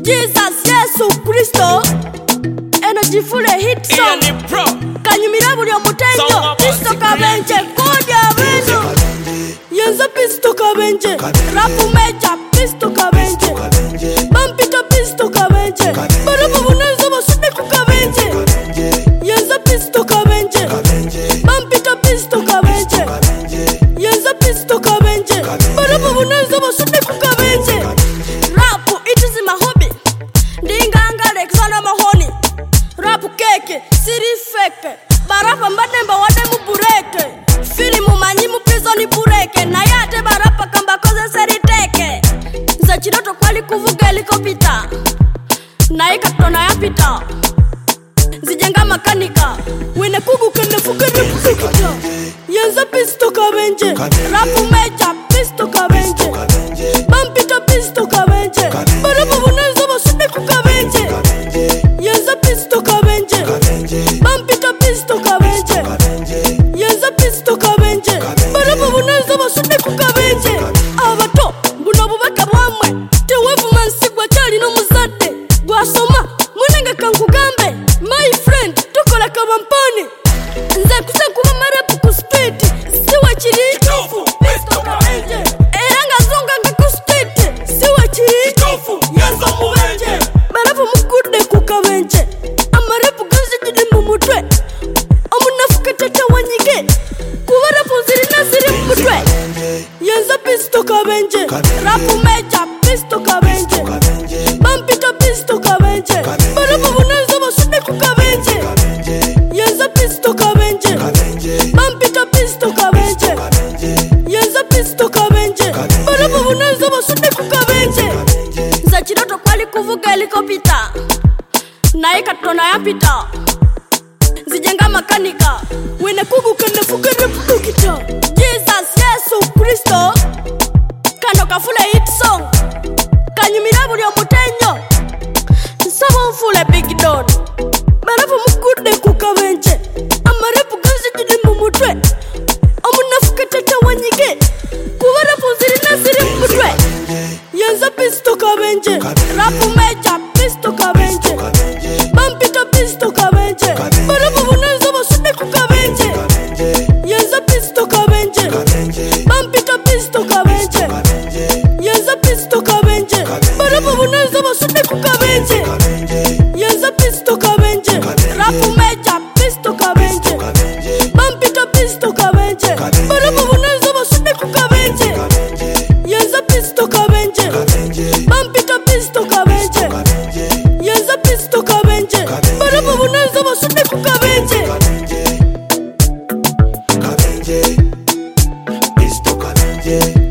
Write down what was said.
Jesus Yesu Kristo energy full hit song kanyumira buli omutenyo Kristo kabenje kodya beno yenza Kristo kabenje rapu meja Kristo kabenje bampito Kristo kabenje barabu buneza basude ku kabenje yenza Kristo kabenje bampito Kristo kabenje yenza Kristo kabenje barabu buneza basude ku kabenje. Rap it is my hobby ndinganga lexana mahoni rap keke siri feke barapa mbademba wade mu bureke filimu manyi mu prison bureke na yate barapa kamba koze seri teke za chidoto kwali kuvuga helikopita na ikatona yapita zijenga makanika wene kugu kende fukere fukita yenza Kristo kabenje rap meja Kristo kabenje bampito Kristo kabenje barabu buneza basude ku kabenje yenza Kristo kabenje bampito Kristo kabenje yenza Kristo kabenje barabu buneza basude ku kabenje. Abato buno bubaka bwamwe tewevu mansigwa cyali no muzadde gwasoma munenge kankugambe my friend tukola kabampani nze kuba marepu ku speed siwa kiri tofu Kristo kabenje eranga zonga ngaku speed siwa kiri tofu yenza mubenje barabu mukude ku kabenje amarepu gazidi mu mutwe omunafuka tata wanyige kubara punziri nasiri mu mutwe yenza Kristo kabenje rapu meja Kristo kabenje bampito Kristo kabenje barabu buneza basude ku kabenje yenza Kristo kabenje bampito Kristo kabenje yenza Kristo kabenje barabu buneza basude ku kabenje za chidoto kwali kuvuga helikopita na ikatona yapita zijenga makanika wene kugu kende fukere fukita Jesus Yesu Kristo kano kafule hit song kanyumira buli omutenyo nsaba mfule big don barafu mukude ku kabenje amarepu gazidi mu mutwe omunafuka tata wanyige kubara punziri nasiri mu mutwe yenza Kristo kabenje rapu meja Kristo kabenje bampito Kristo kabenje barabu buneza basude ku kabenje yenza Kristo kabenje bampito Kristo kabenje yenza Kristo kabenje barabu buneza basude ku kabenje yenza Kristo kabenje rapu meja Kristo kabenje bampito Kristo kabenje barabu buneza basude ku kabenje yenza Kristo kabenje bampito Kristo kabenje yenza Kristo kabenje barabu buneza basude ku kabenje. Kristo kabenje